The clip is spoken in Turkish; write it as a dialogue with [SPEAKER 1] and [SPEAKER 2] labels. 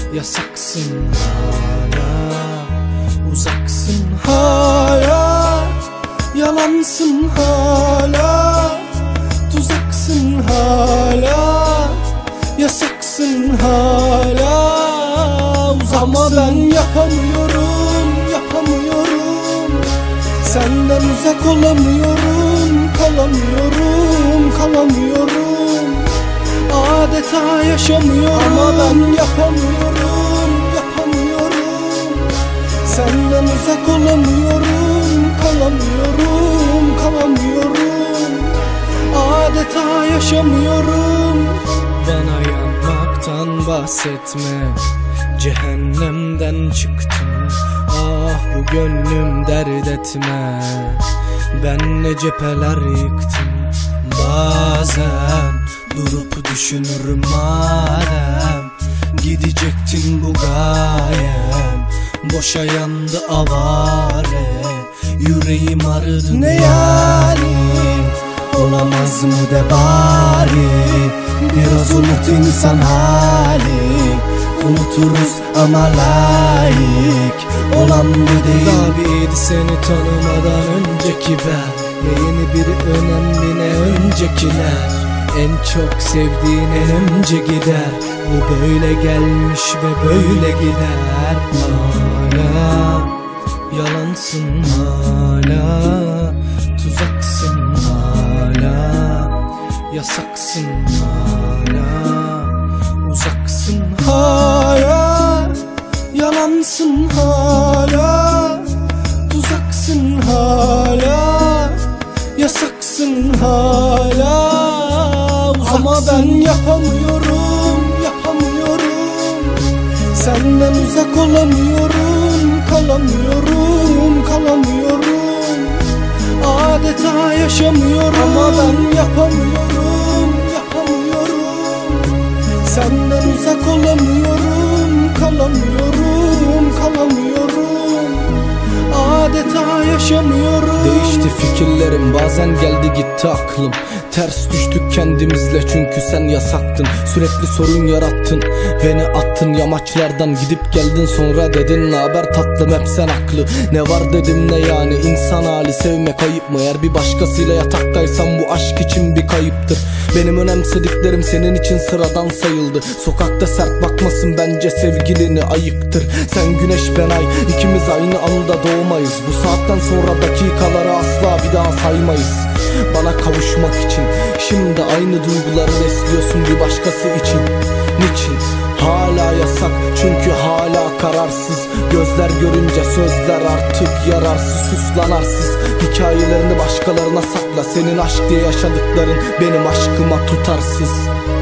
[SPEAKER 1] Yasaksın hala, uzaksın hala, yalansın hala, tuzaksın hala, yasaksın hala, uzaksın. Ama ben yapamıyorum, yapamıyorum. Senden uzak olamıyorum, kalamıyorum, kalamıyorum. Adeta yaşamıyorum. Ama ben yapamıyorum, yapamıyorum. Senden uzak olamıyorum, kalamıyorum, kalamıyorum. Adeta yaşamıyorum. Bana yanmaktan bahsetme, cehennemden çıktım. Ah bu gönlüm dert etme, ben ne cepheler yıktım. Bazen durup düşünürüm, madem gidecektin bu gayem. Boşa yandı avare, yüreğim arıdı. Ne yani, olamaz mı de bari, biraz unut insan hali. Unuturuz ama layık olan bu değil. Tabiydi seni tanımadan önceki ben. Ne yeni biri önemli ne öncekiler. En çok sevdiğin en önce gider. Bu böyle gelmiş ve böyle gider. Hala yalansın hala, tuzaksın hala, yasaksın hala, uzaksın hala, yalansın hala, tuzaksın hala, yasaksın hala, uzaksın. Ama ben yapamıyorum, yapamıyorum. Senden uzak olamıyorum, kalamıyorum, kalamıyorum. Adeta yaşamıyorum. Ama ben yapamıyorum, yapamıyorum. Senden uzak olamıyorum, kalamıyorum, kalamıyorum. Adeta yaşamıyorum. Değişti fikirlerim, bazen geldi gitti aklım. Ters düştük kendimizle çünkü sen yasaktın. Sürekli sorun yarattın, beni attın yamaçlardan. Gidip geldin sonra dedin naber tatlım, hep sen haklı. Ne var dedim ne yani, insan hali sevmek ayıp mı? Eğer bir başkasıyla yataktaysam bu aşk için bir kayıptır. Benim önemsediklerim senin için sıradan sayıldı. Sokakta sert bakmasın bence sevgilini ayıktır. Sen güneş ben ay, ikimiz aynı anda doğmayız. Bu saatten sonra dakikaları asla bir daha saymayız. Bana kavuşmak için şimdi aynı duyguları besliyorsun bir başkası için. Niçin? Hala yasak çünkü hala kararsız. Gözler görünce sözler artık yararsız. Sus lan arsız, hikayelerini başkalarına sakla. Senin aşk diye yaşadıkların benim aşkıma tutarsız.